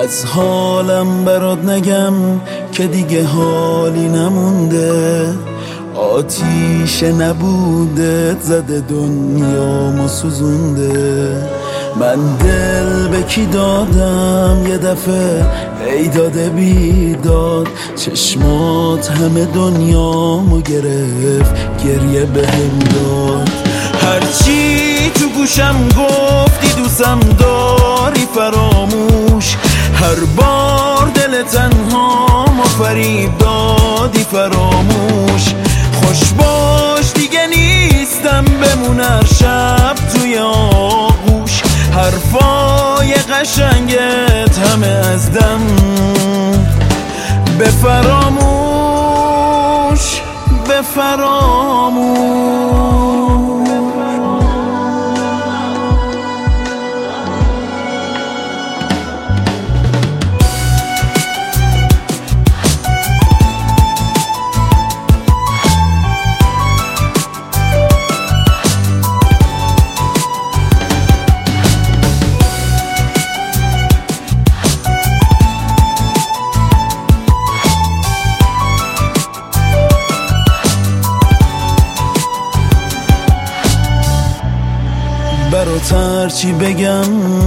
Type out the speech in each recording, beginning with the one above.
از حالم برات نگم که دیگه حالی نمونده، آتیش نبوده زده دنیامو سوزونده. من دل به کی دادم یه دفعه ای داده بیداد، چشمات همه دنیامو گرفت گریه بهم داد. هرچی تو گوشم گفتی دوستم داری فراموش، هر بار دل تنهامو فریب دادی فراموش. خوش باش دیگه نیستم بمون هر شب توی آغوش، حرفای قشنگت همه از دم به فراموش به فراموش. برات هرچی بگم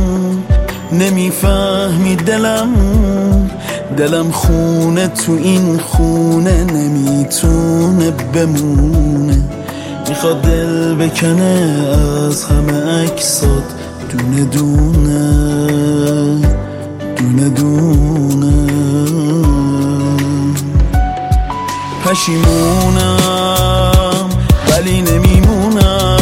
نمیفهمی دلم خونه تو این خونه نمیتونه بمونه. میخواد دل بکنه از همه عکسات دونه دونه دونه دونه. پشیمونم ولی نمیمونم،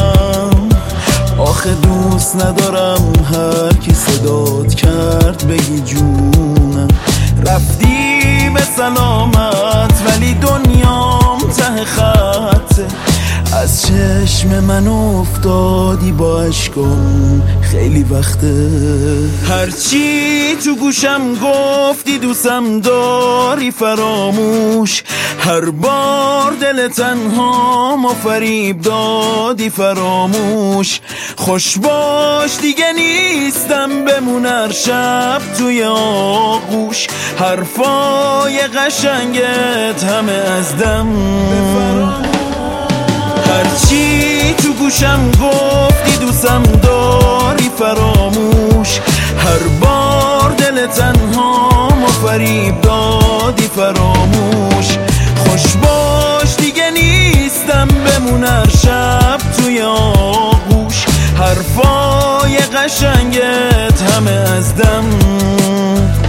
آخه دوست ندارم هر کی صدات کرد بگی جونم. رفتی به سلامت ولی دنیام ته خطه، از چشم من افتادی با عشقم خیلی وقته. هرچی تو گوشم گفتی دوستم داری فراموش، هر بار دل تنهامو فریب دادی فراموش. خوش باش دیگه نیستم بمون هر شب توی آغوش، حرفای قشنگت همه از دم هرچی تو گوشم گفتی دوستم داری فراموش، هر بار دل تنهامو فریب دادی فراموش. خوش باش دیگه نیستم بمون هر شب توی آغوش، حرفای قشنگت همه از دم